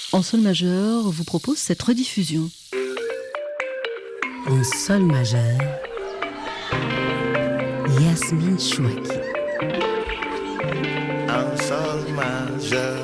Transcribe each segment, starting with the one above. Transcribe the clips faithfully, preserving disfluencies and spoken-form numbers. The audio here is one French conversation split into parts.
En sol majeur vous propose cette rediffusion. En sol majeur, Yasmine Chouaki. En sol majeur.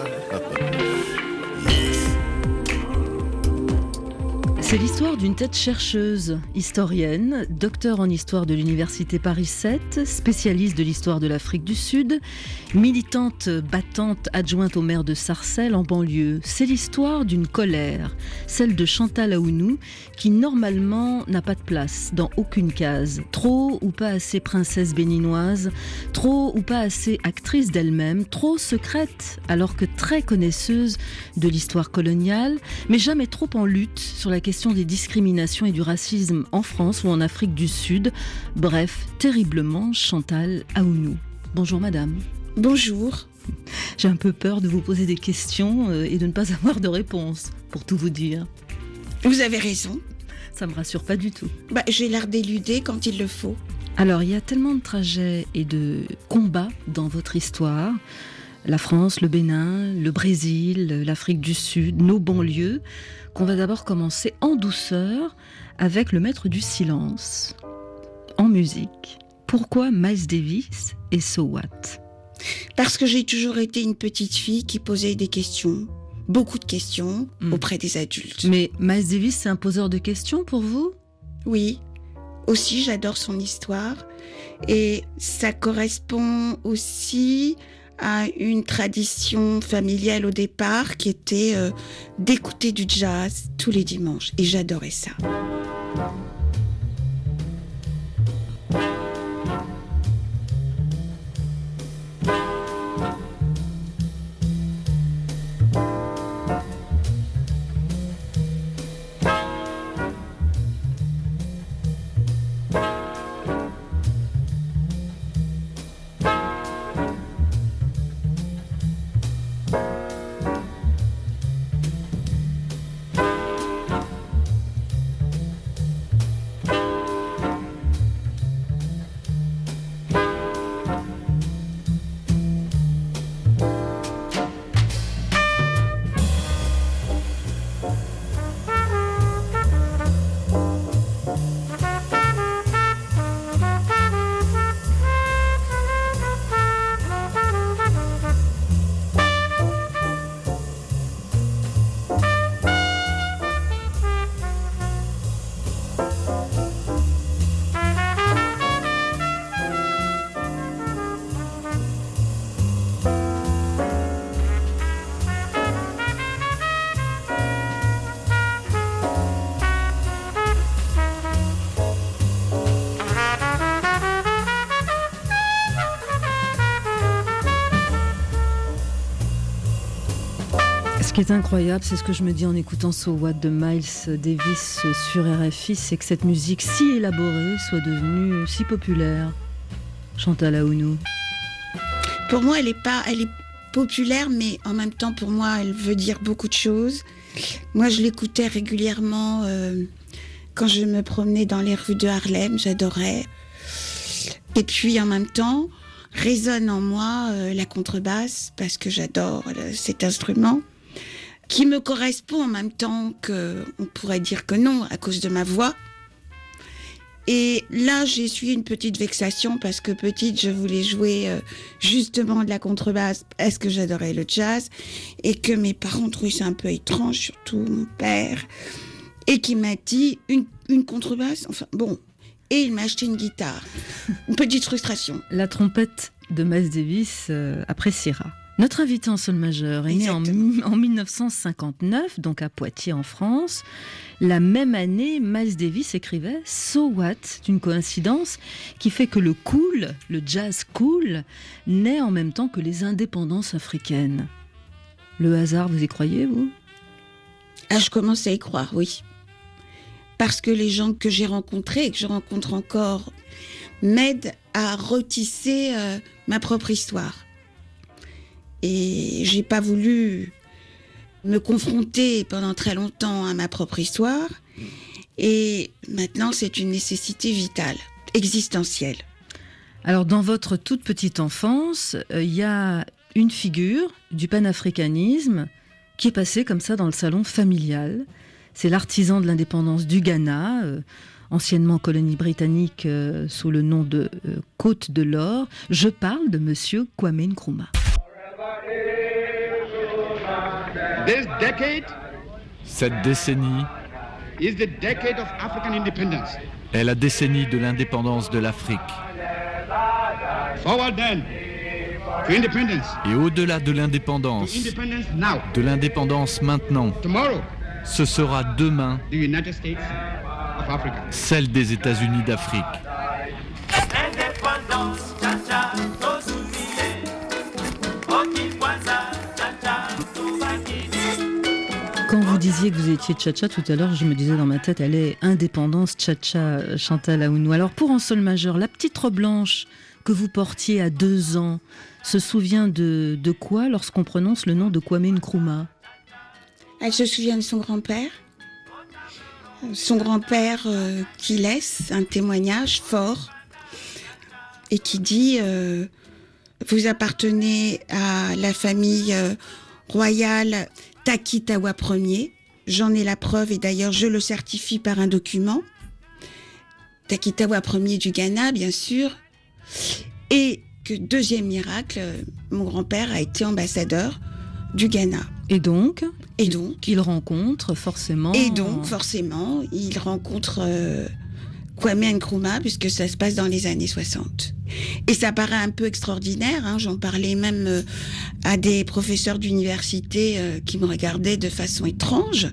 C'est l'histoire d'une tête chercheuse, historienne, docteur en histoire de l'université Paris sept, spécialiste de l'histoire de l'Afrique du Sud, militante battante adjointe au maire de Sarcelles en banlieue. C'est l'histoire d'une colère, celle de Chantal Aounou, qui normalement n'a pas de place dans aucune case. Trop ou pas assez princesse béninoise, trop ou pas assez actrice d'elle-même, trop secrète alors que très connaisseuse de l'histoire coloniale, mais jamais trop en lutte sur la question des discriminations et du racisme en France ou en Afrique du Sud. Bref, terriblement Chantal Aounou. Bonjour madame. Bonjour. J'ai un peu peur de vous poser des questions et de ne pas avoir de réponse, pour tout vous dire. Vous avez raison. Ça me rassure pas du tout. Bah, j'ai l'air d'éluder quand il le faut. Alors, il y a tellement de trajets et de combats dans votre histoire. La France, le Bénin, le Brésil, l'Afrique du Sud, nos banlieues, qu'on va d'abord commencer en douceur avec le maître du silence, en musique. Pourquoi Miles Davis et So What ? Parce que j'ai toujours été une petite fille qui posait des questions, beaucoup de questions, mmh. auprès des adultes. Mais Miles Davis, c'est un poseur de questions pour vous ? Oui. Aussi, j'adore son histoire. Et ça correspond aussi à une tradition familiale au départ qui était euh, d'écouter du jazz tous les dimanches. Et j'adorais ça. Ce qui est incroyable, c'est ce que je me dis en écoutant So What de Miles Davis sur R F I, c'est que cette musique si élaborée soit devenue si populaire. Chantal Aounou. Pour moi, elle est pas, elle est populaire, mais en même temps, pour moi, elle veut dire beaucoup de choses. Moi, je l'écoutais régulièrement euh, quand je me promenais dans les rues de Harlem, j'adorais. Et puis, en même temps, résonne en moi euh, la contrebasse, parce que j'adore euh, cet instrument, qui me correspond en même temps que, on pourrait dire que non, à cause de ma voix. Et là, j'ai essuyé une petite vexation parce que petite, je voulais jouer euh, justement de la contrebasse parce que j'adorais le jazz et que mes parents trouvaient ça un peu étrange, surtout mon père, et qui m'a dit une, une contrebasse, enfin bon, et il m'a acheté une guitare. Une petite frustration. La trompette de Miles Davis euh, appréciera. Notre invité en sol majeur est né en, en dix-neuf cent cinquante-neuf, donc à Poitiers en France. La même année, Miles Davis écrivait So What, une coïncidence qui fait que le cool, le jazz cool, naît en même temps que les indépendances africaines. Le hasard, vous y croyez, vous ? Ah, je commence à y croire, oui. Parce que les gens que j'ai rencontrés et que je rencontre encore m'aident à retisser euh, ma propre histoire. Et j'ai pas voulu me confronter pendant très longtemps à ma propre histoire. Et maintenant, c'est une nécessité vitale, existentielle. Alors, dans votre toute petite enfance, il euh, y a une figure du panafricanisme qui est passé comme ça dans le salon familial. C'est l'artisan de l'indépendance du Ghana, euh, anciennement colonie britannique euh, sous le nom de euh, Côte de l'Or. Je parle de Monsieur Kwame Nkrumah. This decade Cette décennie is the decade of African independence. est la décennie de l'indépendance de l'Afrique. Forward then to independence. Et au-delà de To l'indépendance, independence now. de l'indépendance maintenant, Tomorrow, ce sera demain the United States of Africa. celle des États-Unis d'Afrique. Quand vous disiez que vous étiez Tcha-Tcha tout à l'heure, je me disais dans ma tête, elle est indépendance Tcha-Tcha, Chantal Aounou. Alors pour En sol majeur, la petite robe blanche que vous portiez à deux ans se souvient de, de quoi lorsqu'on prononce le nom de Kwame Nkrumah? Elle se souvient de son grand-père. Son grand-père euh, qui laisse un témoignage fort et qui dit euh, « Vous appartenez à la famille euh, royale Takitawa Ier. J'en ai la preuve et d'ailleurs je le certifie par un document. Takitawa Ier du Ghana, bien sûr. Et que deuxième miracle, mon grand-père a été ambassadeur du Ghana. Et donc, Et donc, il rencontre forcément... et donc forcément, il rencontre euh, Kwame Nkrumah puisque ça se passe dans les années soixante. Et ça paraît un peu extraordinaire, hein, j'en parlais même euh, à des professeurs d'université euh, qui me regardaient de façon étrange.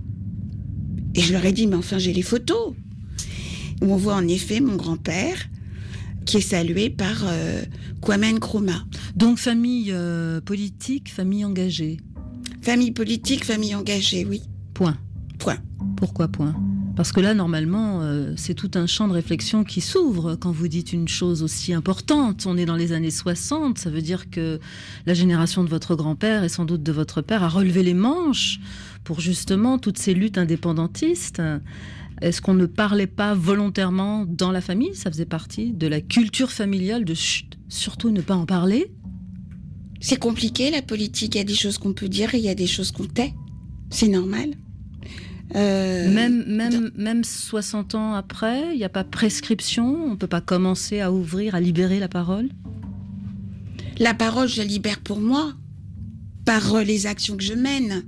Et je leur ai dit, mais enfin j'ai les photos. Où on voit en effet mon grand-père qui est salué par euh, Kwame Nkrumah. Donc famille euh, politique, famille engagée. Famille politique, famille engagée, oui. Point. Point. Pourquoi point? Parce que là, normalement, euh, c'est tout un champ de réflexion qui s'ouvre quand vous dites une chose aussi importante. On est dans les années soixante, ça veut dire que la génération de votre grand-père et sans doute de votre père a relevé les manches pour justement toutes ces luttes indépendantistes. Est-ce qu'on ne parlait pas volontairement dans la famille? Ça faisait partie de la culture familiale de chut, surtout ne pas en parler? C'est compliqué, la politique. Il y a des choses qu'on peut dire et il y a des choses qu'on tait. C'est normal. Euh, Même, même, même soixante ans après, il n'y a pas prescription? On ne peut pas commencer à ouvrir, à libérer la parole? La parole, je la libère pour moi, par les actions que je mène.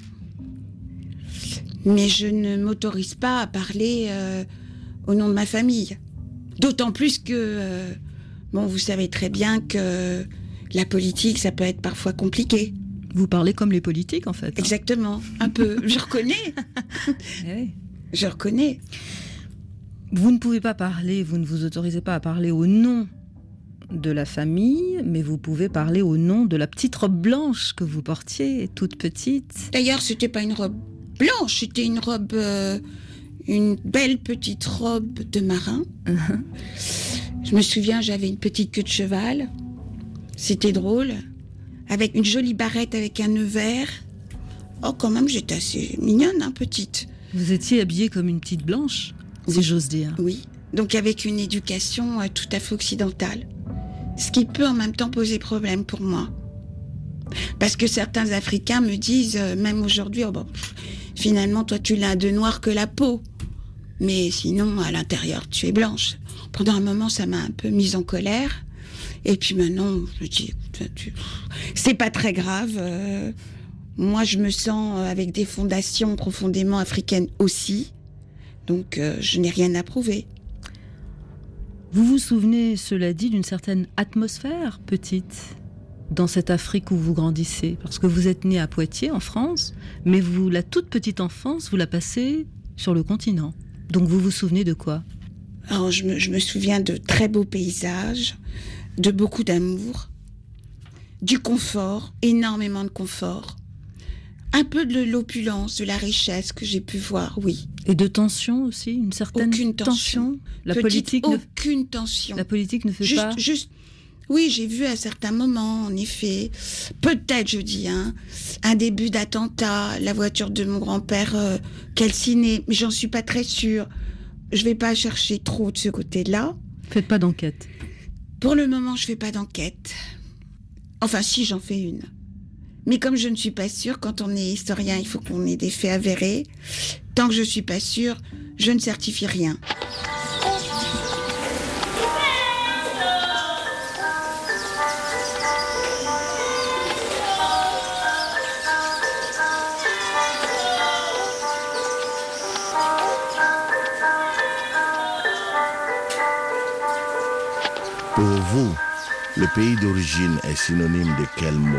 Mais je ne m'autorise pas à parler euh, au nom de ma famille. D'autant plus que, euh, bon, vous savez très bien que la politique, ça peut être parfois compliqué. Vous parlez comme les politiques, en fait. Hein. Exactement, un peu. Je reconnais. Oui. Je reconnais. Vous ne pouvez pas parler, vous ne vous autorisez pas à parler au nom de la famille, mais vous pouvez parler au nom de la petite robe blanche que vous portiez, toute petite. D'ailleurs, c'était pas une robe blanche, c'était une robe, euh, une belle petite robe de marin. Uh-huh. Je me souviens, j'avais une petite queue de cheval. C'était drôle. Avec une jolie barrette avec un nœud vert. Oh, quand même, j'étais assez mignonne, hein, petite. Vous étiez habillée comme une petite blanche, si Oui. j'ose dire. Oui, donc avec une éducation euh, tout à fait occidentale. Ce qui peut en même temps poser problème pour moi. Parce que certains Africains me disent, euh, même aujourd'hui, oh, bon, pff, finalement, toi, tu l'as de noir que la peau. Mais sinon, à l'intérieur, tu es blanche. Pendant un moment, ça m'a un peu mise en colère. Et puis maintenant, je me dis, tu... c'est pas très grave. Euh, moi, je me sens avec des fondations profondément africaines aussi. Donc, euh, je n'ai rien à prouver. Vous vous souvenez, cela dit, d'une certaine atmosphère petite dans cette Afrique où vous grandissez? Parce que vous êtes né à Poitiers, en France, mais vous, la toute petite enfance, vous la passez sur le continent. Donc vous vous souvenez de quoi? Alors, je me, je me souviens de très beaux paysages, de beaucoup d'amour, du confort, énormément de confort, un peu de l'opulence, de la richesse que j'ai pu voir, oui. Et de tension aussi, une certaine Aucune tension. La Petite, politique ne, aucune tension. la politique ne fait Juste, pas... juste, oui, j'ai vu à certains moments, en effet, peut-être, je dis, hein, un début d'attentat, la voiture de mon grand-père euh, calcinée, mais j'en suis pas très sûre. Je vais pas chercher trop de ce côté-là. Faites pas d'enquête. Pour le moment, je fais pas d'enquête. Enfin, si, j'en fais une. Mais comme je ne suis pas sûre, quand on est historien, il faut qu'on ait des faits avérés. Tant que je ne suis pas sûre, je ne certifie rien. Pour vous, le pays d'origine est synonyme de quel mot?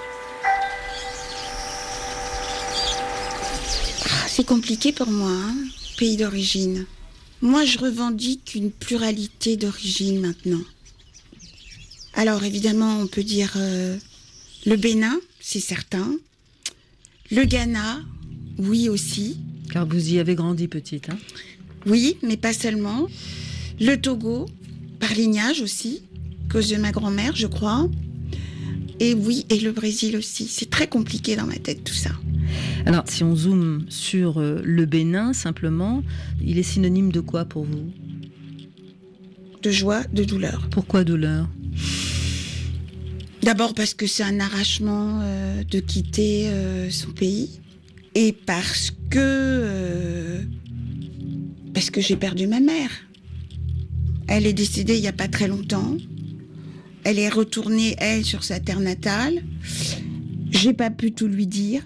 Ah, c'est compliqué pour moi, hein, pays d'origine. Moi, je revendique une pluralité d'origine maintenant. Alors, évidemment, on peut dire euh, le Bénin, c'est certain. Le Ghana, oui aussi. Car vous y avez grandi petite, hein? Oui, mais pas seulement. Le Togo, par lignage aussi, à cause de ma grand-mère, je crois. Et oui, et le Brésil aussi. C'est très compliqué dans ma tête, tout ça. Alors, si on zoome sur euh, le Bénin, simplement, il est synonyme de quoi pour vous? De joie, de douleur. Pourquoi douleur? D'abord parce que c'est un arrachement euh, de quitter euh, son pays. Et parce que... Euh, parce que j'ai perdu ma mère. Elle est décédée il n'y a pas très longtemps. Elle est retournée, elle, sur sa terre natale. J'ai pas pu tout lui dire.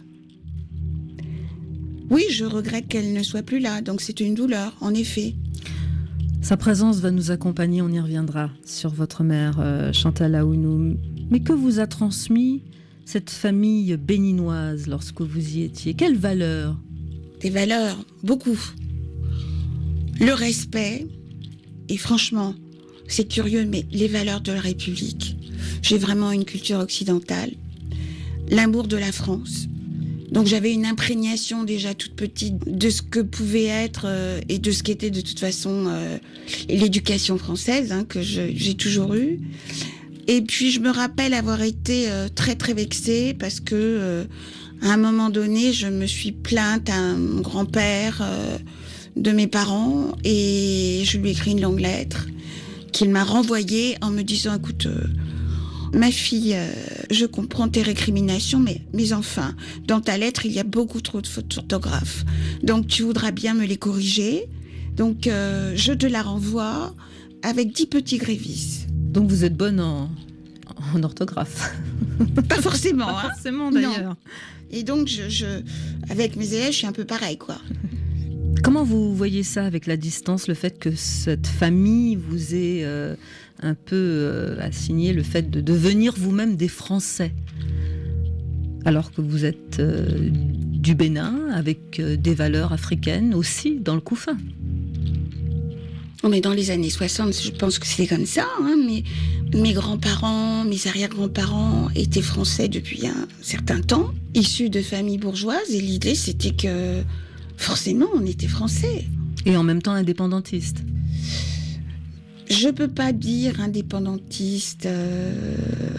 Oui, je regrette qu'elle ne soit plus là, donc c'est une douleur, en effet. Sa présence va nous accompagner, on y reviendra, sur votre mère, euh, Chantal Aounou. Mais que vous a transmis cette famille béninoise lorsque vous y étiez? Quelles valeurs? Des valeurs, beaucoup. Le respect, et franchement, c'est curieux, mais les valeurs de la République. J'ai vraiment une culture occidentale. L'amour de la France. Donc j'avais une imprégnation déjà toute petite de ce que pouvait être euh, et de ce qu'était de toute façon euh, l'éducation française, hein, que je, j'ai toujours eue. Et puis je me rappelle avoir été euh, très très vexée parce que euh, à un moment donné, je me suis plainte à mon grand-père euh, de mes parents et je lui ai écrit une longue lettre qu'il m'a renvoyée en me disant, écoute, euh, ma fille, euh, je comprends tes récriminations, mais, mais enfin, dans ta lettre, il y a beaucoup trop de fautes d'orthographe. Donc tu voudras bien me les corriger. Donc euh, je te la renvoie avec dix petits grévisses. Donc vous êtes bonne en, en orthographe. Pas forcément, Pas hein. forcément d'ailleurs. Non. Et donc, je, je, avec mes élèves, je suis un peu pareil, quoi. Comment vous voyez ça avec la distance, le fait que cette famille vous ait euh, un peu euh, assigné le fait de devenir vous-même des Français, alors que vous êtes euh, du Bénin, avec euh, des valeurs africaines aussi dans le couffin? Mais dans les années soixante, je pense que c'était comme ça, hein, mais mes grands-parents, mes arrière-grands-parents étaient français depuis un certain temps, issus de familles bourgeoises, et l'idée c'était que forcément on était français. Et en même temps indépendantiste. Je peux pas dire indépendantiste. Euh...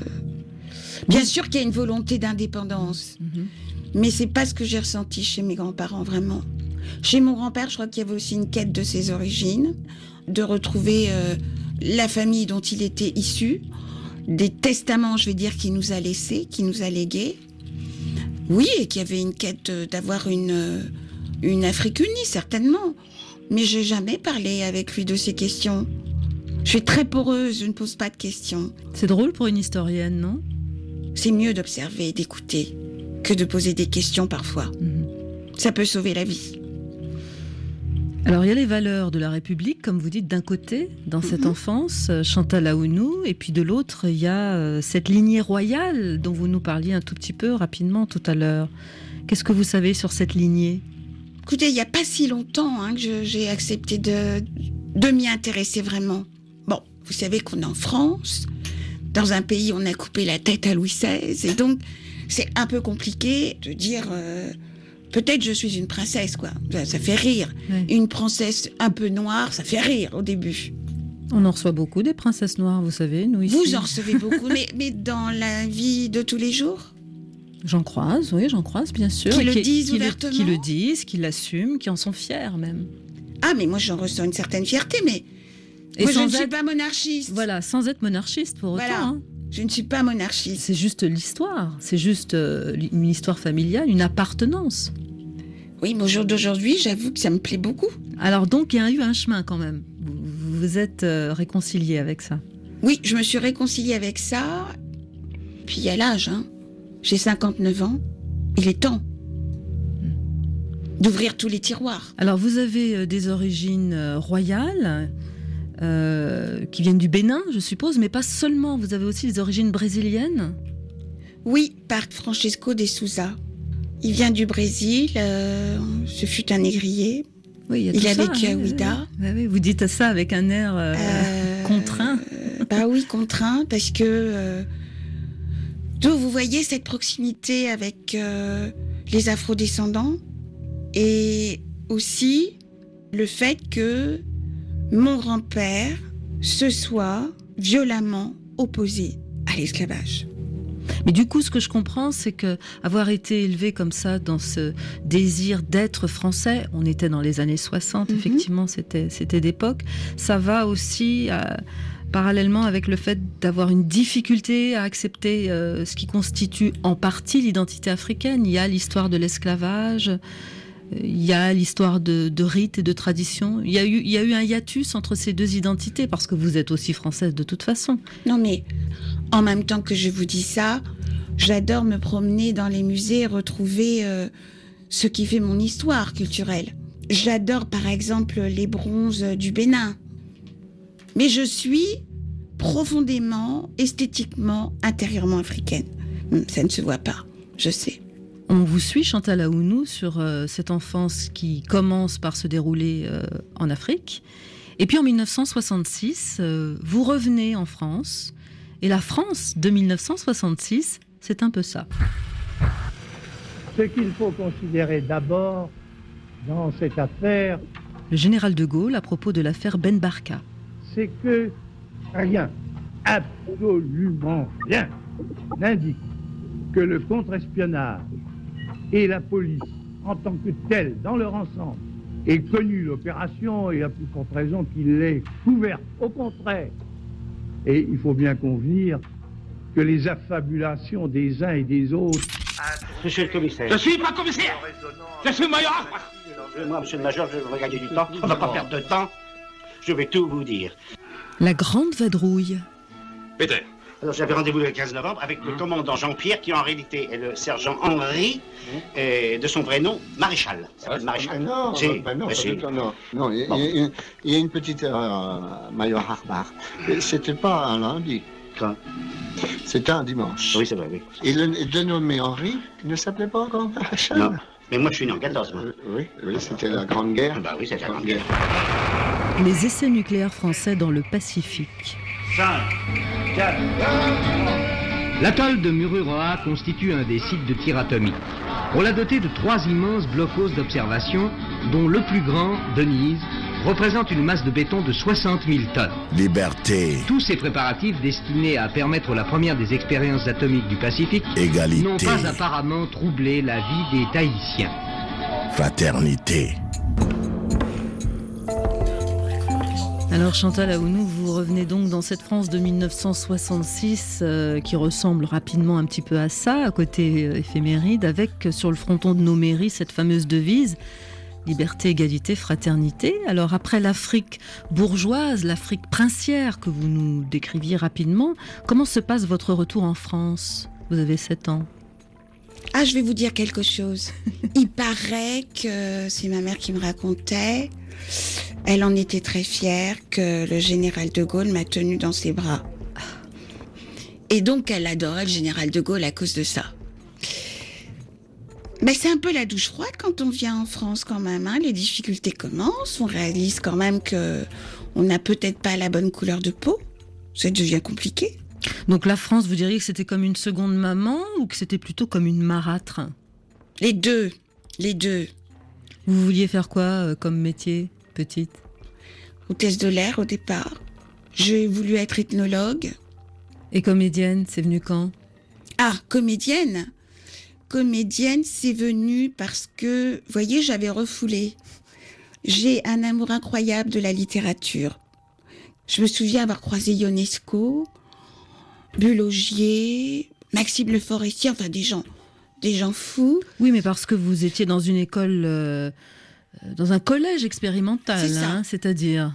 Bien sûr qu'il y a une volonté d'indépendance, Mm-hmm. mais c'est pas ce que j'ai ressenti chez mes grands-parents, vraiment. Chez mon grand-père, je crois qu'il y avait aussi une quête de ses origines, de retrouver euh, la famille dont il était issu, des testaments, je vais dire, qu'il nous a laissés, qu'il nous a légués. Oui, et qu'il y avait une quête d'avoir une, une Afrique unie, certainement. Mais j'ai jamais parlé avec lui de ces questions. Je suis très poreuse, je ne pose pas de questions. C'est drôle pour une historienne, non? C'est mieux d'observer et d'écouter que de poser des questions parfois. Mm-hmm. Ça peut sauver la vie. Alors il y a les valeurs de la République, comme vous dites, d'un côté, dans cette Mhm. enfance, Chantal Aounou, et puis de l'autre, il y a euh, cette lignée royale dont vous nous parliez un tout petit peu rapidement tout à l'heure. Qu'est-ce que vous savez sur cette lignée? Écoutez, il n'y a pas si longtemps hein, que je- j'ai accepté de, de m'y intéresser vraiment. Bon, vous savez qu'on est en France, dans un pays où on a coupé la tête à Louis seize, et donc c'est un peu compliqué de dire... euh, peut-être je suis une princesse, quoi. Ça, ça fait rire. Ouais. Une princesse un peu noire, ça fait rire au début. On en reçoit beaucoup des princesses noires, vous savez, nous ici. Vous en recevez beaucoup, mais, mais dans la vie de tous les jours? J'en croise, oui, j'en croise, bien sûr. Qui Et le qui, disent qui le- ouvertement Qui le disent, qui l'assument, qui en sont fiers même. Ah, mais moi j'en ressens une certaine fierté, mais Et moi je sans ne suis être- pas monarchiste. Voilà, sans être monarchiste pour autant. Voilà. hein. Je ne suis pas monarchiste. C'est juste l'histoire, c'est juste euh, une histoire familiale, une appartenance. Oui, mais au jour d'aujourd'hui, j'avoue que ça me plaît beaucoup. Alors donc, il y a eu un chemin quand même. Vous vous êtes euh, réconcilié avec ça. Oui, je me suis réconciliée avec ça. Puis il y a l'âge, hein. J'ai cinquante-neuf ans. Il est temps d'ouvrir tous les tiroirs. Alors, vous avez euh, des origines euh, royales, euh, qui viennent du Bénin, je suppose, mais pas seulement. Vous avez aussi des origines brésiliennes. Oui, par Francesco de Souza. Il vient du Brésil. Euh, ce fut un négrier. Oui, il y a Il tout a ça, vécu à oui, Ouida. oui, oui, vous dites ça avec un air euh, Euh, contraint. euh, bah oui, contraint, parce que... Euh, donc, vous voyez cette proximité avec euh, les afrodescendants et aussi le fait que mon grand-père se soit violemment opposé à l'esclavage. Mais du coup, ce que je comprends, c'est que avoir été élevé comme ça dans ce désir d'être français, on était dans les années soixante, Mhm. effectivement, c'était c'était d'époque. Ça va aussi euh, parallèlement avec le fait d'avoir une difficulté à accepter euh, ce qui constitue en partie l'identité africaine. Il y a l'histoire de l'esclavage, euh, il y a l'histoire de, de rites et de traditions. Il y a eu, il y a eu un hiatus entre ces deux identités, parce que vous êtes aussi française de toute façon. Non mais, en même temps que je vous dis ça, j'adore me promener dans les musées et retrouver euh, ce qui fait mon histoire culturelle. J'adore par exemple les bronzes du Bénin. Mais je suis profondément, esthétiquement, intérieurement africaine. Hum, Ça ne se voit pas, je sais. On vous suit, Chantal Aounou, sur euh, cette enfance qui commence par se dérouler euh, en Afrique. Et puis en mille neuf cent soixante-six, euh, vous revenez en France. Et la France de mille neuf cent soixante-six, c'est un peu ça. Ce qu'il faut considérer d'abord dans cette affaire, Le général de Gaulle à propos de l'affaire Ben Barka. c'est que rien, absolument rien, n'indique que le contre-espionnage et la police, en tant que telle, dans leur ensemble, aient connu l'opération et à plus forte raison qu'il l'ait couverte. Au contraire. Et il faut bien convenir que les affabulations des uns et des autres... Monsieur le commissaire. Je suis pas commissaire. Je suis major. Moi, monsieur le major, je veux gagner du temps. On va pas perdre de temps. Je vais tout vous dire. La grande vadrouille. Peter. Alors, j'avais rendez-vous le quinze novembre avec le commandant Jean-Pierre, qui en réalité est le sergent Henri, et de son vrai nom, Maréchal. Il s'appelle Maréchal. Non, Si, bah non, bah si. non, non, non, il y, a- Bon. il y a- il y a une petite erreur, euh, Major Harbar. C'était pas un lundi, Quand c'était un dimanche. Oui, c'est vrai, oui. Et le et de nommer Henri ne s'appelait pas encore Maréchal. Non. Mais moi, je suis né en quatorze, moi. Euh, oui, oui, c'était la Grande Guerre. Ah bah oui, c'est la grande guerre. Les essais nucléaires français dans le Pacifique. L'atoll de Mururoa constitue un des sites de tir atomique. On l'a doté de trois immenses blocos d'observation, dont le plus grand, Denise, représente une masse de béton de soixante mille tonnes. Liberté, Tous ces préparatifs destinés à permettre la première des expériences atomiques du Pacifique égalité, n'ont pas apparemment troublé la vie des Tahitiens. fraternité. Alors Chantal Aounou, vous revenez donc dans cette France de mille neuf cent soixante-six euh, qui ressemble rapidement un petit peu à ça, à côté euh, éphéméride, avec euh, sur le fronton de nos mairies cette fameuse devise liberté, égalité, fraternité. Alors après l'Afrique bourgeoise, l'Afrique princière que vous nous décriviez rapidement, comment se passe votre retour en France ? Vous avez sept ans. Ah, je vais vous dire quelque chose. Il paraît que c'est ma mère qui me racontait. Elle en était très fière que le général de Gaulle m'a tenue dans ses bras. Et donc, elle adorait le général de Gaulle à cause de ça. Mais c'est un peu la douche froide quand on vient en France quand même. Hein. Les difficultés commencent. On réalise quand même que on n'a peut-être pas la bonne couleur de peau. Ça devient compliqué. Donc la France, vous diriez que c'était comme une seconde maman ou que c'était plutôt comme une marâtre ? Les deux. Les deux. Vous vouliez faire quoi euh, comme métier, petite ? Hôtesse de l'air au départ. J'ai voulu être ethnologue. Et comédienne, c'est venu quand ? Ah, comédienne. Comédienne, c'est venu parce que, vous voyez, j'avais refoulé. J'ai un amour incroyable de la littérature. Je me souviens avoir croisé Ionesco. Bulogier, Maxime Le Forestier, enfin des gens, des gens fous. Oui, mais parce que vous étiez dans une école, euh, dans un collège expérimental, C'est ça. hein, c'est-à-dire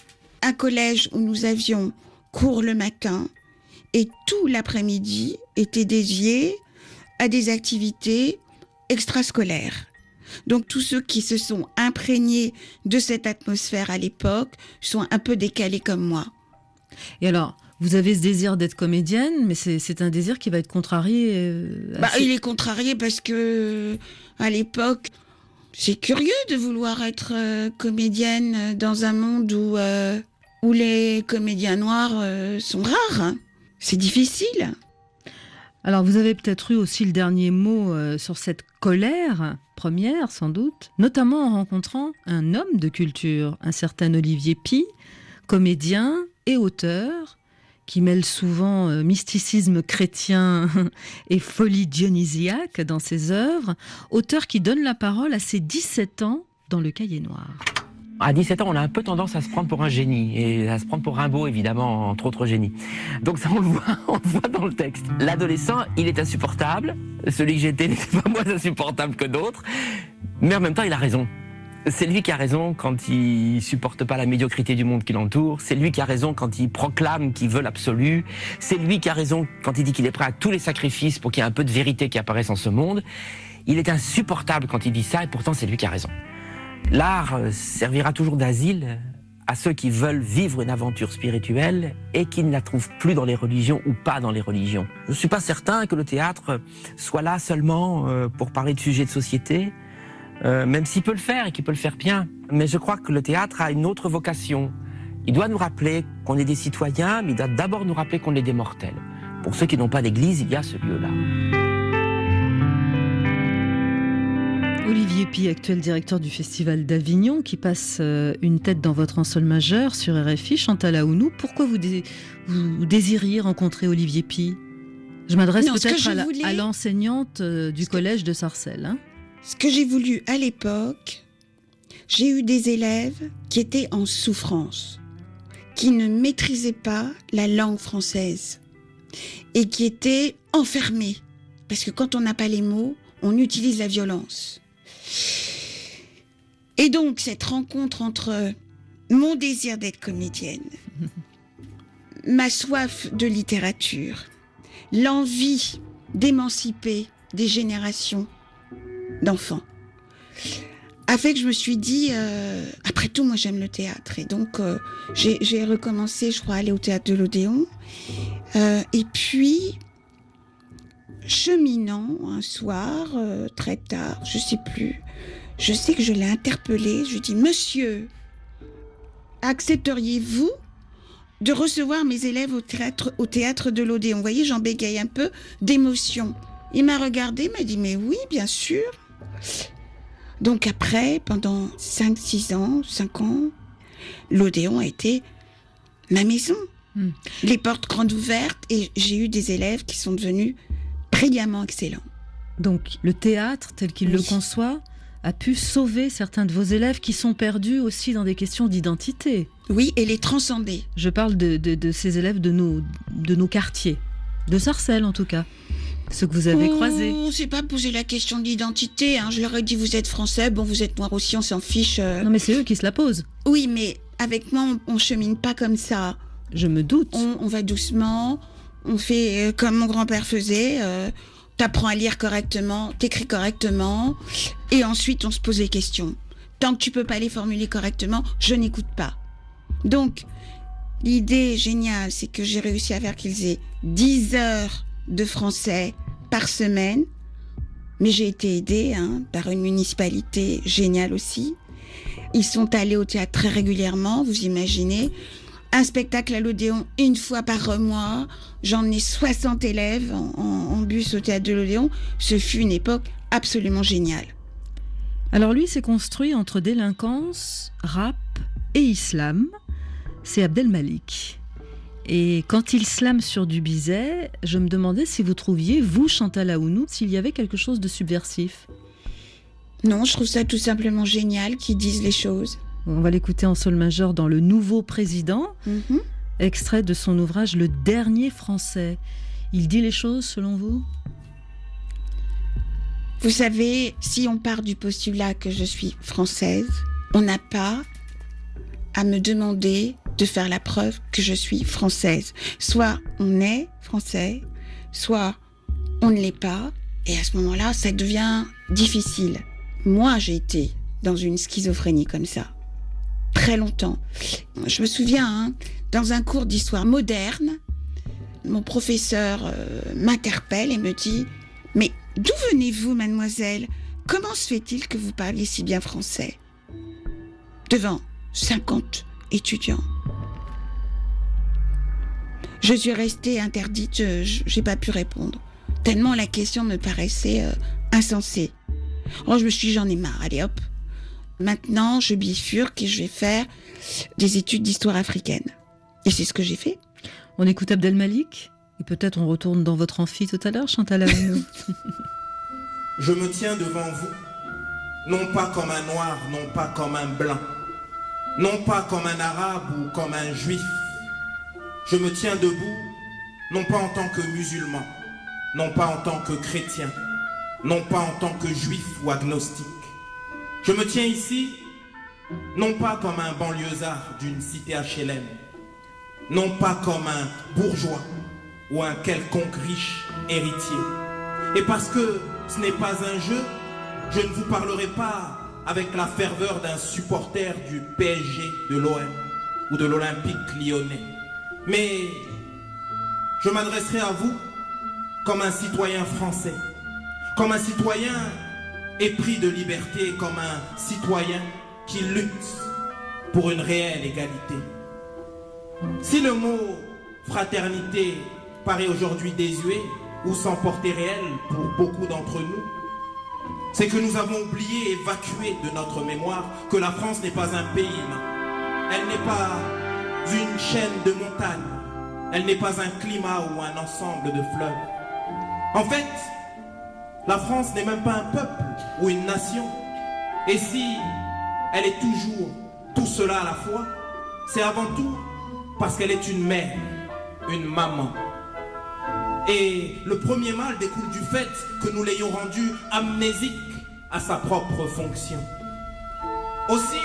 Un collège où nous avions cours le matin et tout l'après-midi était dédié à des activités extrascolaires. Donc tous ceux qui se sont imprégnés de cette atmosphère à l'époque sont un peu décalés comme moi. Et alors, vous avez ce désir d'être comédienne, mais c'est, c'est un désir qui va être contrarié. Euh, Bah, assez- il est contrarié parce que à l'époque, c'est curieux de vouloir être euh, comédienne dans un monde où, euh, où les comédiens noirs euh, sont rares. hein. C'est difficile. Alors, vous avez peut-être eu aussi le dernier mot euh, sur cette colère première, sans doute, notamment en rencontrant un homme de culture, un certain Olivier Py, comédien et auteur, qui mêle souvent euh, mysticisme chrétien et folie dionysiaque dans ses œuvres, auteur qui donne la parole à ses dix-sept ans dans Le Cahier Noir. À dix-sept ans, on a un peu tendance à se prendre pour un génie, et à se prendre pour Rimbaud, évidemment, entre autres génies. Donc ça, on le voit, on le voit dans le texte. L'adolescent, il est insupportable. Celui que j'étais n'était pas moins insupportable que d'autres. Mais en même temps, il a raison. C'est lui qui a raison quand il supporte pas la médiocrité du monde qui l'entoure. C'est lui qui a raison quand il proclame qu'il veut l'absolu. C'est lui qui a raison quand il dit qu'il est prêt à tous les sacrifices pour qu'il y ait un peu de vérité qui apparaisse en ce monde. Il est insupportable quand il dit ça, et pourtant c'est lui qui a raison. L'art servira toujours d'asile à ceux qui veulent vivre une aventure spirituelle et qui ne la trouvent plus dans les religions ou pas dans les religions. Je ne suis pas certain que le théâtre soit là seulement pour parler de sujets de société, même s'il peut le faire et qu'il peut le faire bien. Mais je crois que le théâtre a une autre vocation. Il doit nous rappeler qu'on est des citoyens, mais il doit d'abord nous rappeler qu'on est des mortels. Pour ceux qui n'ont pas d'église, il y a ce lieu-là. Olivier Py, actuel directeur du Festival d'Avignon, qui passe euh, une tête dans votre en sol majeur sur R F I, Chantal Aounou. Pourquoi vous, dé- vous désiriez rencontrer Olivier Py ? Je m'adresse Non, ce que peut-être je à, la- voulais- à l'enseignante euh, du collège de Sarcelles. Hein. Ce que j'ai voulu à l'époque, j'ai eu des élèves qui étaient en souffrance, qui ne maîtrisaient pas la langue française et qui étaient enfermés. Parce que quand on n'a pas les mots, on utilise la violence. Et donc, cette rencontre entre mon désir d'être comédienne, ma soif de littérature, l'envie d'émanciper des générations d'enfants, a fait que je me suis dit, euh, après tout, moi j'aime le théâtre. Et donc, euh, j'ai, j'ai recommencé, je crois, à aller au théâtre de l'Odéon. Euh, et puis, cheminant un soir, euh, très tard, je sais plus, je sais que je l'ai interpellé, je lui ai dit, monsieur, accepteriez-vous de recevoir mes élèves au théâtre, au théâtre de l'Odéon? Vous voyez, j'en bégaye un peu d'émotion. Il m'a regardé, m'a dit, mais oui, bien sûr. Donc après, pendant cinq six ans, cinq ans, l'Odéon a été ma maison. Mm. Les portes grandes ouvertes, et j'ai eu des élèves qui sont devenus brillamment excellents. Donc le théâtre, tel qu'il oui. le conçoit, a pu sauver certains de vos élèves qui sont perdus aussi dans des questions d'identité. Oui, et les transcender. Je parle de, de, de ces élèves de nos, de nos quartiers, de Sarcelles en tout cas. Ceux que vous avez oh, croisés. On ne s'est pas posé la question d'identité. Hein. Je leur ai dit, vous êtes français, bon, vous êtes noir aussi, on s'en fiche. Euh... Non, mais c'est eux qui se la posent. Oui, mais avec moi, on, on chemine pas comme ça. Je me doute. On, on va doucement, on fait euh, comme mon grand-père faisait. Euh, t'apprends à lire correctement, t'écris correctement, et ensuite, on se pose les questions. Tant que tu peux pas les formuler correctement, je n'écoute pas. Donc, l'idée géniale, c'est que j'ai réussi à faire qu'ils aient dix heures de français par semaine, mais j'ai été aidée hein, par une municipalité géniale aussi. Ils sont allés au théâtre très régulièrement, vous imaginez. Un spectacle à l'Odéon une fois par mois. J'en ai soixante élèves en, en, en bus au théâtre de l'Odéon. Ce fut une époque absolument géniale. Alors lui s'est construit entre délinquance, rap et islam. C'est Abdel Malik. Et quand il slame sur du Bizet, je me demandais si vous trouviez, vous, Chantal Aounou, s'il y avait quelque chose de subversif. Non, je trouve ça tout simplement génial qu'ils disent les choses. On va l'écouter en sol majeur dans Le Nouveau Président. Mm-hmm. extrait de son ouvrage Le Dernier Français. Il dit les choses selon vous ? Vous savez, si on part du postulat que je suis française, on n'a pas à me demander de faire la preuve que je suis française. Soit on est français, soit on ne l'est pas, et à ce moment-là, ça devient difficile. Moi, j'ai été dans une schizophrénie comme ça, très longtemps. Je me souviens, hein, dans un cours d'histoire moderne, mon professeur euh, m'interpelle et me dit « Mais d'où venez-vous, mademoiselle ? Comment se fait-il que vous parliez si bien français ?» Devant cinquante étudiants. Je suis restée interdite, je n'ai pas pu répondre, tellement la question me paraissait euh, insensée. Oh, je me suis dit, j'en ai marre, allez hop. Maintenant, je bifurque et je vais faire des études d'histoire africaine. Et c'est ce que j'ai fait. On écoute Abdelmalik, et peut-être on retourne dans votre amphi tout à l'heure, Chantal Aounou. Je me tiens devant vous, non pas comme un noir, non pas comme un blanc, non pas comme un arabe ou comme un juif. Je me tiens debout, non pas en tant que musulman, non pas en tant que chrétien, non pas en tant que juif ou agnostique. Je me tiens ici, non pas comme un banlieusard d'une cité H L M, non pas comme un bourgeois ou un quelconque riche héritier. Et parce que ce n'est pas un jeu, je ne vous parlerai pas avec la ferveur d'un supporter du P S G, de l'O M ou de l'Olympique lyonnais. Mais je m'adresserai à vous comme un citoyen français, comme un citoyen épris de liberté, comme un citoyen qui lutte pour une réelle égalité. Si le mot fraternité paraît aujourd'hui désuet ou sans portée réelle pour beaucoup d'entre nous, c'est que nous avons oublié, évacué de notre mémoire que la France n'est pas un pays humain. Elle n'est pas une chaîne de montagnes. Elle n'est pas un climat ou un ensemble de fleuves. En fait, la France n'est même pas un peuple ou une nation. Et si elle est toujours tout cela à la fois, c'est avant tout parce qu'elle est une mère, une maman. Et le premier mal découle du fait que nous l'ayons rendue amnésique à sa propre fonction. Aussi,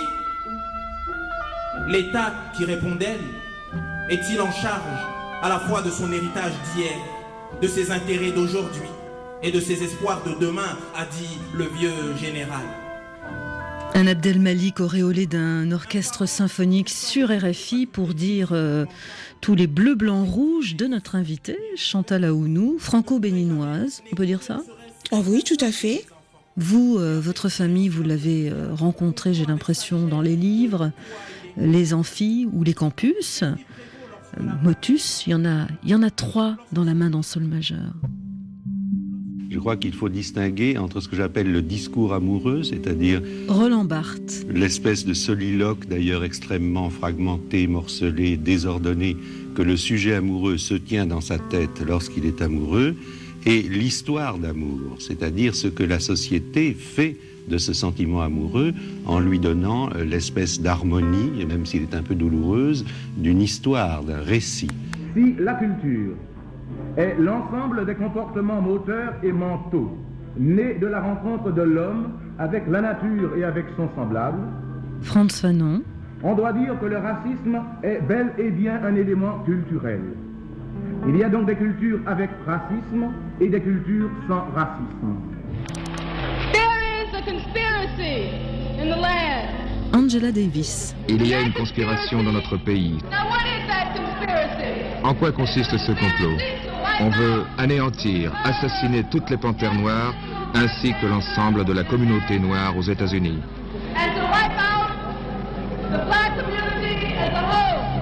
l'État qui répond d'elle est-il en charge à la fois de son héritage d'hier, de ses intérêts d'aujourd'hui et de ses espoirs de demain, a dit le vieux général. Un Abdelmalik auréolé d'un orchestre symphonique sur R F I pour dire euh, tous les bleus, blancs, rouges de notre invitée, Chantal Aounou, franco-béninoise, on peut dire ça ? Ah oui, tout à fait. Vous, euh, votre famille, vous l'avez euh, rencontrée, j'ai l'impression, dans les livres, les amphis ou les campus. Euh, Motus, il y en a, il y en a trois dans La main dans sol majeur. Je crois qu'il faut distinguer entre ce que j'appelle le discours amoureux, c'est-à-dire Roland Barthes, l'espèce de soliloque d'ailleurs extrêmement fragmenté, morcelé, désordonné, que le sujet amoureux se tient dans sa tête lorsqu'il est amoureux, et l'histoire d'amour, c'est-à-dire ce que la société fait de ce sentiment amoureux en lui donnant l'espèce d'harmonie, et même s'il est un peu douloureuse, d'une histoire, d'un récit. Si la culture est l'ensemble des comportements moteurs et mentaux nés de la rencontre de l'homme avec la nature et avec son semblable, Frantz Fanon, on doit dire que le racisme est bel et bien un élément culturel. Il y a donc des cultures avec racisme et des cultures sans racisme. There is a conspiracy in the land. Angela Davis. Il y a une conspiration dans notre pays. Now what is that conspiracy? En quoi consiste ce complot? On veut anéantir, assassiner toutes les panthères noires, ainsi que l'ensemble de la communauté noire aux États-Unis. And to wipe out the black community as a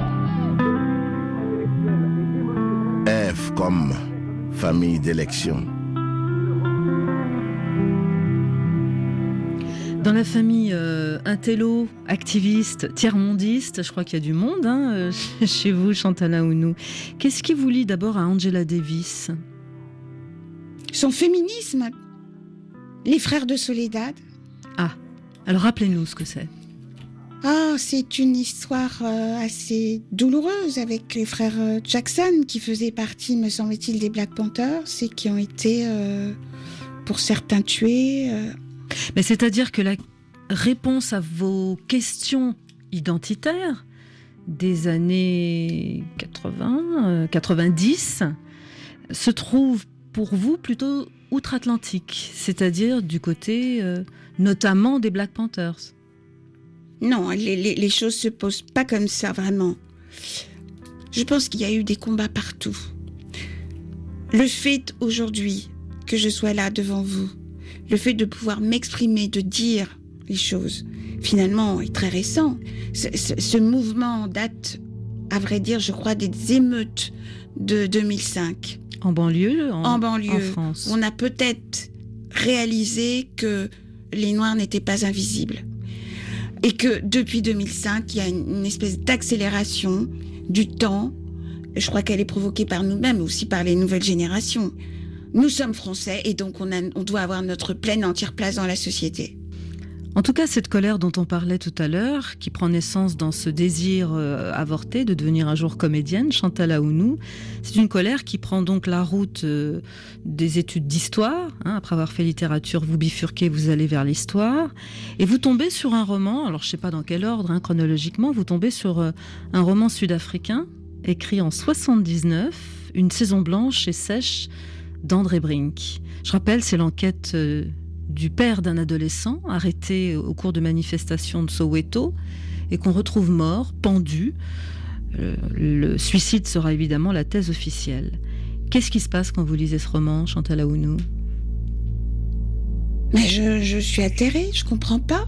whole. F comme famille d'élection. Dans la famille euh, intello, activiste, tiers-mondiste, je crois qu'il y a du monde hein, euh, chez vous, Chantal Aounou. Qu'est-ce qui vous lie d'abord à Angela Davis ? Son féminisme. Les frères de Soledad. Ah, alors rappelez-nous ce que c'est. Ah, c'est une histoire euh, assez douloureuse avec les frères euh, Jackson qui faisaient partie, me semble-t-il, des Black Panthers et qui ont été, euh, pour certains, tués. Euh... Mais c'est-à-dire que la réponse à vos questions identitaires des années quatre-vingts, euh, quatre-vingt-dix se trouve pour vous plutôt outre-Atlantique, c'est-à-dire du côté euh, notamment des Black Panthers. Non, les, les, les choses se posent pas comme ça, vraiment. Je pense qu'il y a eu des combats partout. Le fait aujourd'hui que je sois là devant vous, le fait de pouvoir m'exprimer, de dire les choses, finalement, est très récent. Ce, ce, ce mouvement date, à vrai dire, je crois, des émeutes de deux mille cinq. En banlieue, en, en banlieue, en France. On a peut-être réalisé que les Noirs n'étaient pas invisibles. Et que depuis deux mille cinq, il y a une, une espèce d'accélération du temps. Je crois qu'elle est provoquée par nous-mêmes, aussi par les nouvelles générations. Nous sommes français et donc on, a, on doit avoir notre pleine entière place dans la société. En tout cas, cette colère dont on parlait tout à l'heure, qui prend naissance dans ce désir euh, avorté de devenir un jour comédienne, Chantal Aounou, c'est une colère qui prend donc la route euh, des études d'histoire. Hein, après avoir fait littérature, vous bifurquez, vous allez vers l'histoire. Et vous tombez sur un roman, alors je ne sais pas dans quel ordre, hein, chronologiquement, vous tombez sur euh, un roman sud-africain, écrit en soixante-dix-neuf, Une saison blanche et sèche, d'André Brink. Je rappelle, c'est l'enquête... Euh, du père d'un adolescent arrêté au cours de manifestations de Soweto et qu'on retrouve mort, pendu. Le, le suicide sera évidemment la thèse officielle. Qu'est-ce qui se passe quand vous lisez ce roman, Chantal Aounou ? Mais je, je suis atterrée, je comprends pas.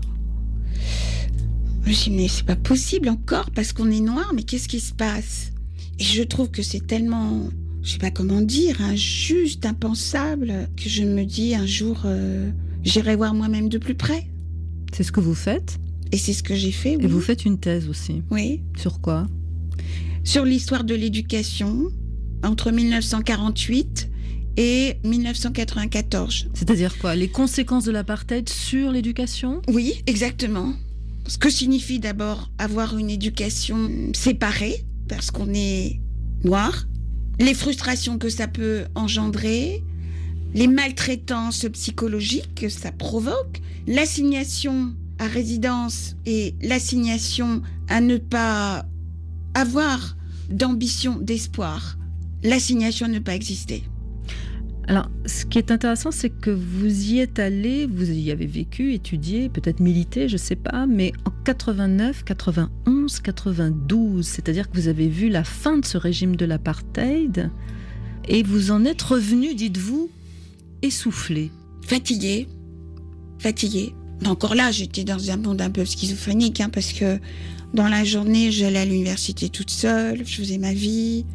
Je me dis, mais c'est pas possible encore parce qu'on est noir, mais qu'est-ce qui se passe ? Et je trouve que c'est tellement, je sais pas comment dire, injuste, impensable, que je me dis un jour... Euh, J'irai voir moi-même de plus près. C'est ce que vous faites ? Et c'est ce que j'ai fait, oui. Et vous faites une thèse aussi ? Oui. Sur quoi ? Sur l'histoire de l'éducation entre mille neuf cent quarante-huit et mille neuf cent quatre-vingt-quatorze. C'est-à-dire quoi ? Les conséquences de l'apartheid sur l'éducation ? Oui, exactement. Ce que signifie d'abord avoir une éducation séparée, parce qu'on est noir. Les frustrations que ça peut engendrer... les maltraitances psychologiques que ça provoque, l'assignation à résidence et l'assignation à ne pas avoir d'ambition, d'espoir, l'assignation à ne pas exister. Alors, ce qui est intéressant, c'est que vous y êtes allé, vous y avez vécu, étudié, peut-être milité, je ne sais pas, mais en quatre-vingt-neuf, quatre-vingt-onze, quatre-vingt-douze, c'est-à-dire que vous avez vu la fin de ce régime de l'apartheid et vous en êtes revenu, dites-vous, essoufflé. Fatigué. Fatigué. Encore là, j'étais dans un monde un peu schizophrénique, hein, parce que dans la journée, j'allais à l'université toute seule, je faisais ma vie.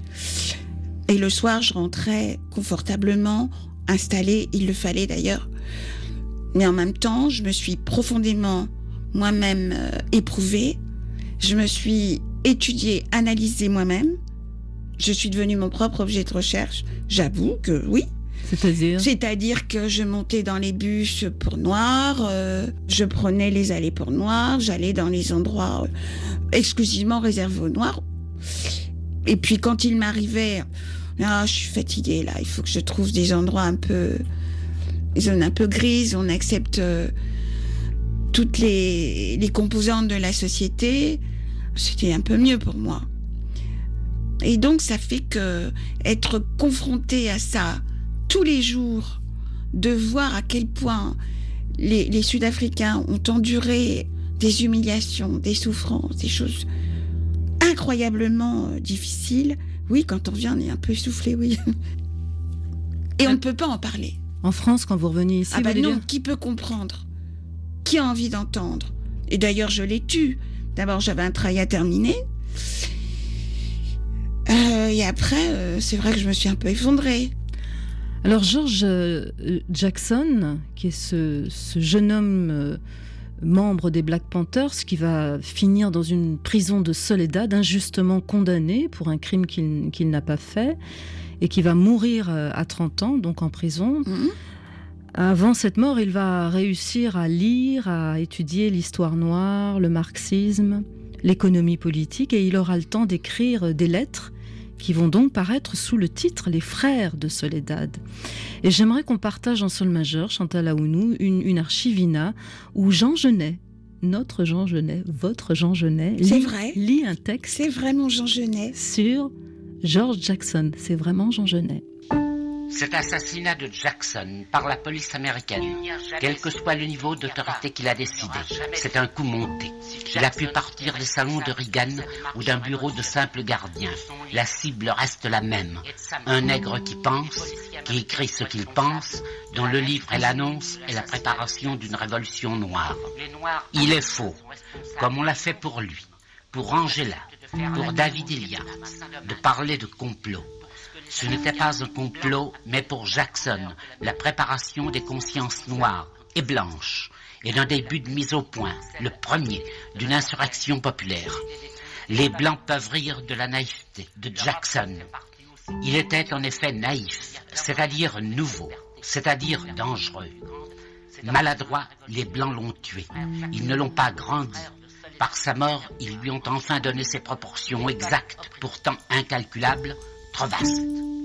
Et le soir, je rentrais confortablement, installée, il le fallait d'ailleurs. Mais en même temps, je me suis profondément moi-même euh, éprouvée. Je me suis étudiée, analysée moi-même. Je suis devenue mon propre objet de recherche. J'avoue que oui. C'est-à-dire ? C'est-à-dire que je montais dans les bus pour noirs, euh, je prenais les allées pour noirs, j'allais dans les endroits euh, exclusivement réservés aux noirs. Et puis quand il m'arrivait, ah, je suis fatiguée là, il faut que je trouve des endroits un peu, des zones un peu grises, on accepte euh, toutes les, les composantes de la société, c'était un peu mieux pour moi. Et donc ça fait que être confronté à ça tous les jours, de voir à quel point les, les Sud-Africains ont enduré des humiliations, des souffrances, des choses incroyablement euh, difficiles. Oui, quand on vient, on est un peu essoufflé, oui. Et on ne peut pas en parler. En France, quand vous revenez ici, ah bah vous non, dire... qui peut comprendre ? Qui a envie d'entendre ? Et d'ailleurs, je l'ai tu. D'abord, j'avais un travail à terminer. Euh, et après, euh, c'est vrai que je me suis un peu effondrée. Alors George Jackson, qui est ce, ce jeune homme euh, membre des Black Panthers, qui va finir dans une prison de Soledad, injustement condamné pour un crime qu'il, qu'il n'a pas fait, et qui va mourir à trente ans, donc en prison. Mmh. Avant cette mort, il va réussir à lire, à étudier l'histoire noire, le marxisme, l'économie politique, et il aura le temps d'écrire des lettres qui vont donc paraître sous le titre « Les frères de Soledad ». Et j'aimerais qu'on partage en sol majeur, Chantal Aounou, une, une archivina où Jean Genet, notre Jean Genet, votre Jean Genet, lit, vrai. lit un texte. C'est vraiment Jean Genet. Sur George Jackson. C'est vraiment Jean Genet. Cet assassinat de Jackson par la police américaine, quel que soit le niveau d'autorité qu'il a décidé, c'est un coup monté. Il a pu partir des salons de Reagan ou d'un bureau de simple gardien. La cible reste la même. Un nègre qui pense, qui écrit ce qu'il pense, dont le livre et l'annonce est la préparation d'une révolution noire. Il est faux, comme on l'a fait pour lui, pour Angela, pour David Ilia, de parler de complot. Ce n'était pas un complot, mais pour Jackson, la préparation des consciences noires et blanches, et d'un début de mise au point, le premier, d'une insurrection populaire. Les Blancs peuvent rire de la naïveté de Jackson. Il était en effet naïf, c'est-à-dire nouveau, c'est-à-dire dangereux. Maladroit, les Blancs l'ont tué. Ils ne l'ont pas grandi. Par sa mort, ils lui ont enfin donné ses proportions exactes, pourtant incalculables, trop vaste.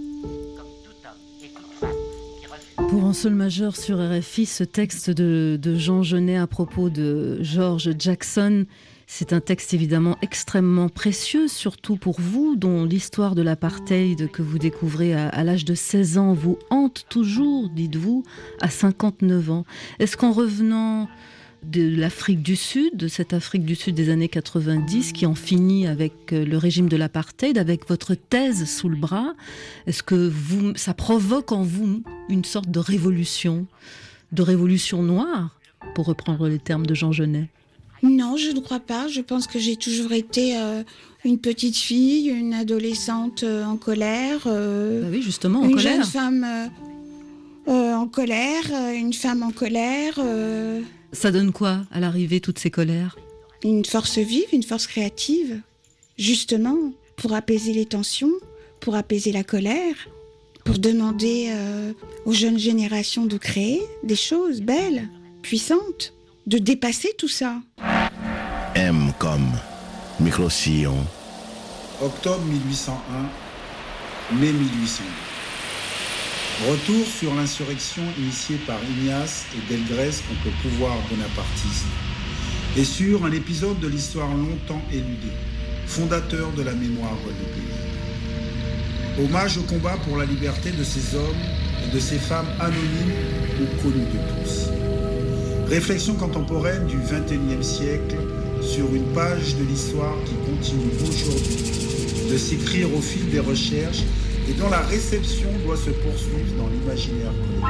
Pour un sol majeur sur R F I, ce texte de, de Jean Genet à propos de George Jackson, c'est un texte évidemment extrêmement précieux, surtout pour vous, dont l'histoire de l'apartheid que vous découvrez à, à l'âge de seize ans vous hante toujours, dites-vous, à cinquante-neuf ans. Est-ce qu'en revenant de l'Afrique du Sud, de cette Afrique du Sud des années quatre-vingt-dix, qui en finit avec le régime de l'apartheid, avec votre thèse sous le bras, est-ce que vous, ça provoque en vous une sorte de révolution, de révolution noire, pour reprendre les termes de Jean Genet? Non, je ne crois pas. Je pense que j'ai toujours été euh, une petite fille, une adolescente euh, en colère. Euh, bah oui, justement, en une colère. Une jeune femme euh, euh, en colère, euh, une femme en colère. Euh... Ça donne quoi, à l'arrivée, toutes ces colères? Une force vive, une force créative. Justement, pour apaiser les tensions, pour apaiser la colère, pour demander euh, aux jeunes générations de créer des choses belles, puissantes, de dépasser tout ça. M comme micro-sillon. Octobre mille huit cent un, mai mille huit cent deux. Retour sur l'insurrection initiée par Ignace et Delgrès contre le pouvoir bonapartiste et sur un épisode de l'histoire longtemps éludée, fondateur de la mémoire guadeloupéenne. Hommage au combat pour la liberté de ces hommes et de ces femmes anonymes ou connues de tous. Réflexion contemporaine du vingt et unième siècle sur une page de l'histoire qui continue aujourd'hui de s'écrire au fil des recherches et dont la réception doit se poursuivre dans l'imaginaire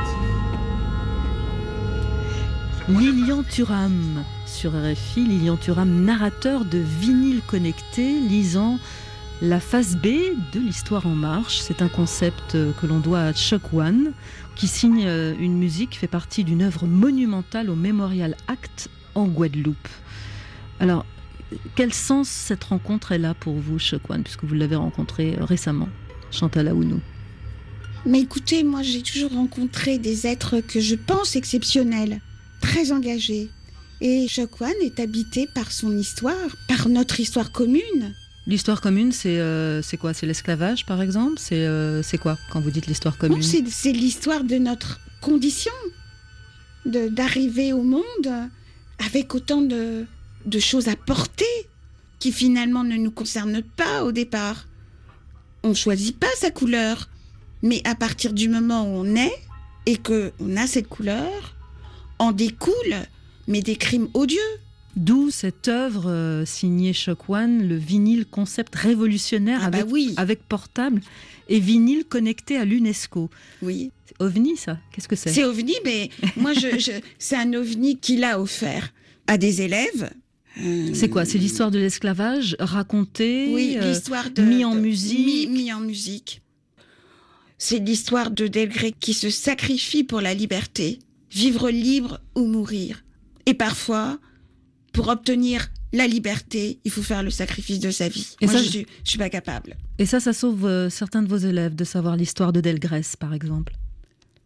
collectif. Lilian Thuram sur R F I, Lilian Thuram, narrateur de Vinyle Connecté, lisant la phase B de l'Histoire en marche. C'est un concept que l'on doit à Chuck One, qui signe une musique qui fait partie d'une œuvre monumentale au Memorial Act en Guadeloupe. Alors, quel sens cette rencontre est là pour vous, Chuck One, puisque vous l'avez rencontré récemment, Chantal Aounou? Mais écoutez, moi j'ai toujours rencontré des êtres que je pense exceptionnels, très engagés. Et Chuck One est habité par son histoire, par notre histoire commune. L'histoire commune, c'est euh, c'est quoi? C'est l'esclavage, par exemple? C'est euh, c'est quoi, quand vous dites l'histoire commune? Non, c'est, c'est l'histoire de notre condition, de, d'arriver au monde avec autant de, de choses à porter qui finalement ne nous concernent pas au départ. On ne choisit pas sa couleur, mais à partir du moment où on est et qu'on a cette couleur, en découle mais des crimes odieux. D'où cette œuvre euh, signée Chuck One, le vinyle concept révolutionnaire ah avec, bah oui. avec portable et vinyle connecté à l'UNESCO. Oui. C'est OVNI, ça? Qu'est-ce que c'est? C'est OVNI, mais moi, je, je, c'est un OVNI qu'il a offert à des élèves. Euh... C'est quoi? C'est l'histoire de l'esclavage racontée, oui, l'histoire de, euh, mis en de, musique. Mis, mis en musique. C'est l'histoire de Delgrès qui se sacrifie pour la liberté, vivre libre ou mourir. Et parfois, pour obtenir la liberté, il faut faire le sacrifice de sa vie. Et Moi, ça, je suis, je suis pas capable. Et ça, ça sauve euh, certains de vos élèves de savoir l'histoire de Delgrès, par exemple.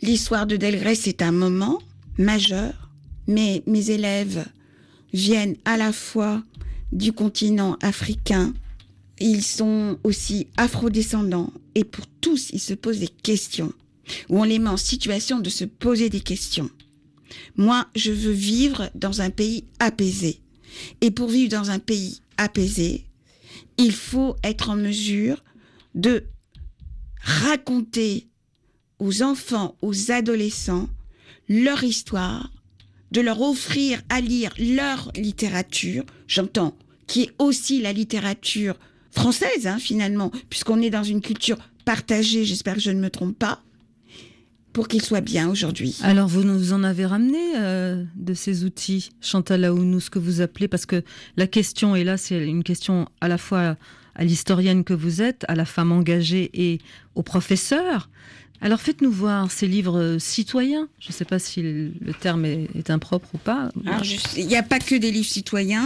l'histoire de Delgrès, c'est un moment majeur, mais mes élèves viennent à la fois du continent africain, ils sont aussi afrodescendants, et pour tous, ils se posent des questions, où on les met en situation de se poser des questions. Moi, je veux vivre dans un pays apaisé. Et pour vivre dans un pays apaisé, il faut être en mesure de raconter aux enfants, aux adolescents, leur histoire, de leur offrir à lire leur littérature, j'entends, qui est aussi la littérature française, hein, finalement, puisqu'on est dans une culture partagée, j'espère que je ne me trompe pas, pour qu'ils soient bien aujourd'hui. Alors, vous nous en avez ramené euh, de ces outils, Chantal Aounou, ce que vous appelez, parce que la question, et là, c'est une question à la fois à l'historienne que vous êtes, à la femme engagée et au professeur. Alors, faites-nous voir ces livres citoyens. Je ne sais pas si le terme est, est impropre ou pas. Alors, il n'y a pas que des livres citoyens.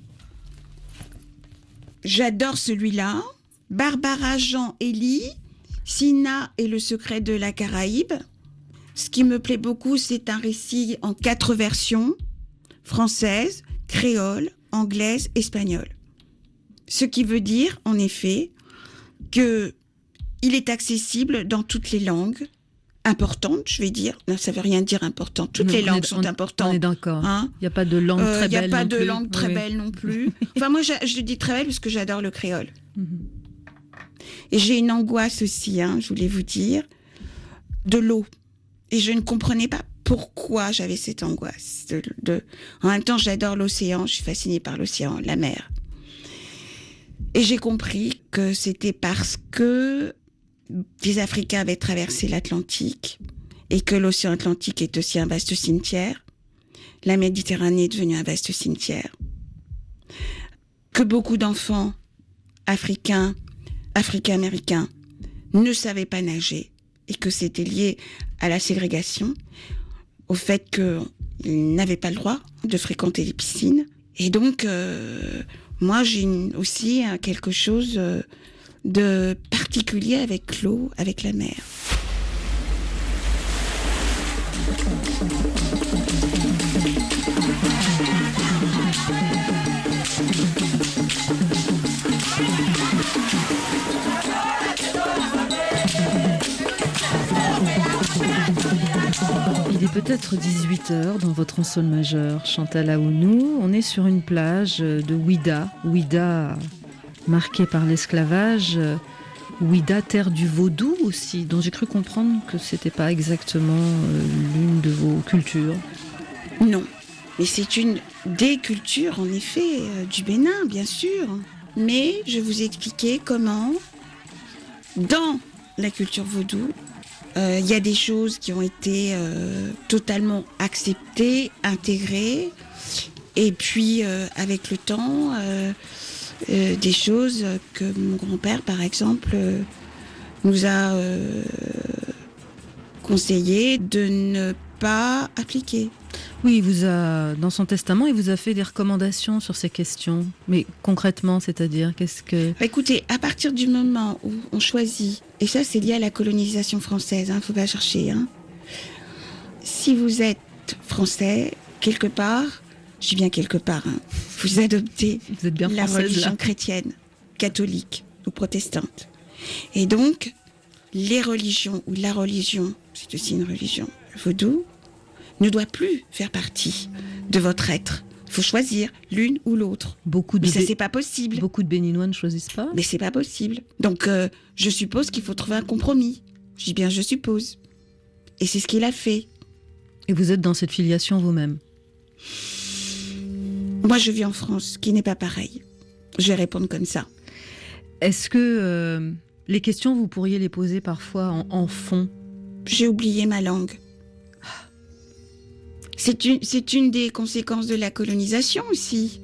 J'adore celui-là. Barbara Jean Elie, Sina et le secret de la Caraïbe. Ce qui me plaît beaucoup, c'est un récit en quatre versions, française, créole, anglaise, espagnole. Ce qui veut dire, en effet, que il est accessible dans toutes les langues importantes, je vais dire. Non, ça veut rien dire important. Toutes non, les langues est, sont on, importantes. On est d'accord. Hein, il n'y a pas de langue euh, très belle. Il n'y a pas non de plus. langue très oui. belle non plus. Enfin, moi, je, je dis très belle parce que j'adore le créole. Mm-hmm. Et j'ai une angoisse aussi, hein, je voulais vous dire, de l'eau. Et je ne comprenais pas pourquoi j'avais cette angoisse. De, de... En même temps, j'adore l'océan, je suis fascinée par l'océan, la mer. Et j'ai compris que c'était parce que des Africains avaient traversé l'Atlantique et que l'océan Atlantique est aussi un vaste cimetière. La Méditerranée est devenue un vaste cimetière. Que beaucoup d'enfants africains, africains-américains ne savaient pas nager et que c'était lié à la ségrégation, au fait qu'ils n'avaient pas le droit de fréquenter les piscines. Et donc, euh, moi, j'ai une, aussi hein, quelque chose euh, de particulier avec l'eau, avec la mer. Il est peut-être dix-huit heures dans votre ensemble majeur, Chantal Aounou. On est sur une plage de Ouida. Ouida marquée par l'esclavage. Ouida, terre du vaudou aussi, dont j'ai cru comprendre que c'était pas exactement euh, l'une de vos cultures. Non, mais c'est une des cultures, en effet, euh, du Bénin, bien sûr. Mais je vous ai expliqué comment, dans la culture vaudou, il euh, y a des choses qui ont été euh, totalement acceptées, intégrées, et puis euh, avec le temps, euh, euh, des choses que mon grand-père, par exemple, euh, nous a euh, conseillé de ne pas appliquer. Oui, il vous a, dans son testament, il vous a fait des recommandations sur ces questions. Mais concrètement, c'est-à-dire, qu'est-ce que... Écoutez, à partir du moment où on choisit, et ça c'est lié à la colonisation française, hein, faut pas chercher, hein. Si vous êtes français, quelque part, je dis bien quelque part, hein, vous adoptez vous êtes bien la religion là. chrétienne, catholique ou protestante. Et donc, les religions, ou la religion, c'est aussi une religion vaudou, ne doit plus faire partie de votre être. Il faut choisir l'une ou l'autre. Beaucoup de Mais ça, bé... c'est pas possible. Beaucoup de Béninois ne choisissent pas. Mais c'est pas possible. Donc, euh, je suppose qu'il faut trouver un compromis. Je dis bien je suppose. Et c'est ce qu'il a fait. Et vous êtes dans cette filiation vous-même? Moi, je vis en France, ce qui n'est pas pareil. Je vais répondre comme ça. Est-ce que euh, les questions, vous pourriez les poser parfois en, en fond? J'ai oublié ma langue. C'est une, c'est une des conséquences de la colonisation aussi.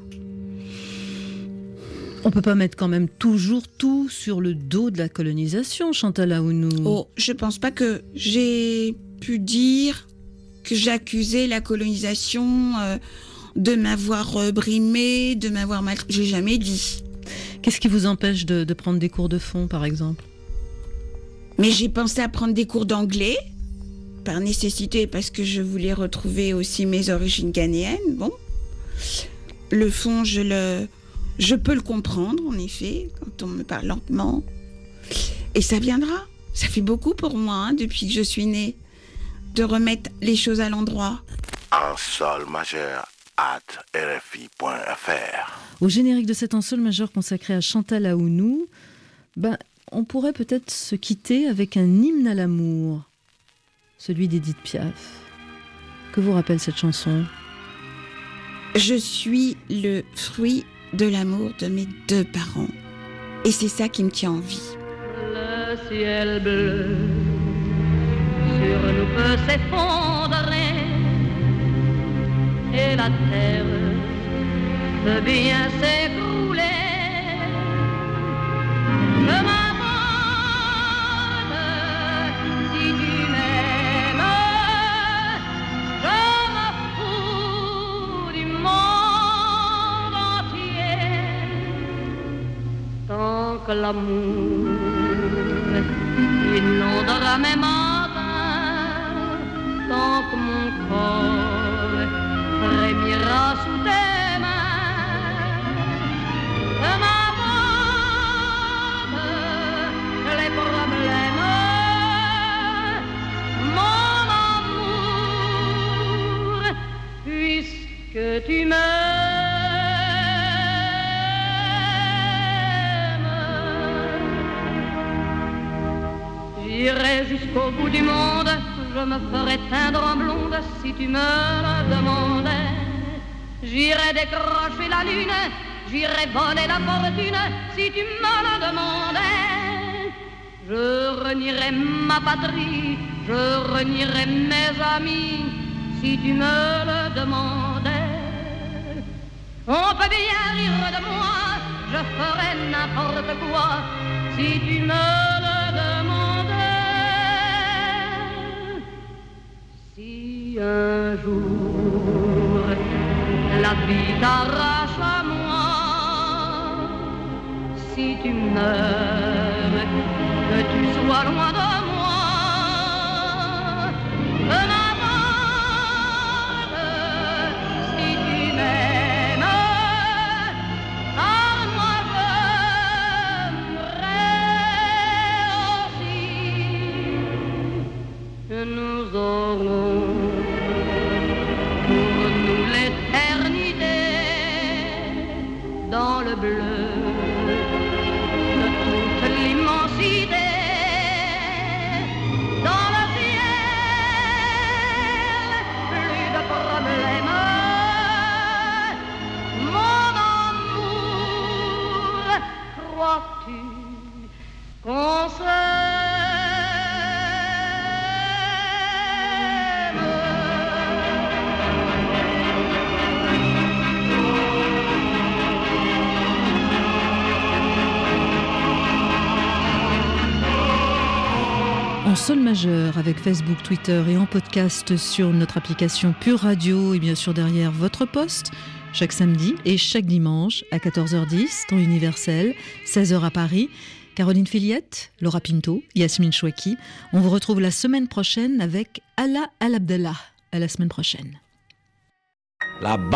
On peut pas mettre quand même toujours tout sur le dos de la colonisation, Chantal Aounou. Oh, je pense pas que j'ai pu dire que j'accusais la colonisation euh, de m'avoir euh, brimée, de m'avoir mal... J'ai jamais dit. Qu'est-ce qui vous empêche de, de prendre des cours de fond, par exemple? Mais j'ai pensé à prendre des cours d'anglais. par nécessité, parce que je voulais retrouver aussi mes origines ghanéennes. Bon, le fond, je le, je peux le comprendre, en effet, quand on me parle lentement. Et ça viendra. Ça fait beaucoup pour moi, hein, depuis que je suis née, de remettre les choses à l'endroit. En sol majeur, at r f i point f r. Au générique de cet en sol majeur consacré à Chantal Aounou, ben, on pourrait peut-être se quitter avec un hymne à l'amour, celui d'Édith Piaf. Que vous rappelle cette chanson ? Je suis le fruit de l'amour de mes deux parents. Et c'est ça qui me tient en vie. Le ciel bleu sur nous peut s'effondrer et la terre peut bien s'écrouler. Je m'abandonne si tu m'aimes. Je me fous du monde entier tant que l'amour inondera mes matins, tant que mon corps frémira sous tes mains. Je m'abandonne les problèmes, mon amour, puisque tu m'aimes. J'irai jusqu'au bout du monde, je me ferai teindre en blonde si tu me le demandais. J'irai décrocher la lune, j'irai voler la fortune si tu me le demandais. Je renierai ma patrie, je renierai mes amis si tu me le demandais. On peut bien rire de moi, je ferai n'importe quoi si tu me le demandais. Si un jour la vie t'arrache à moi, si tu meurs, que tu sois loin de moi, je m'abandonne si tu m'aimes, car moi j'aimerais aussi. Nous aurons pour nous l'éternité dans le bleu de toute l'immensité, dans le ciel, plus de problèmes, mon amour, crois-tu qu'on se en sol majeur avec Facebook, Twitter et en podcast sur notre application Pure Radio et bien sûr derrière votre poste chaque samedi et chaque dimanche à quatorze heures dix, temps universel, seize heures à Paris. Caroline Fillette, Laura Pinto, Yasmine Chouaki. On vous retrouve la semaine prochaine avec Ala Al Abdallah. À la semaine prochaine. La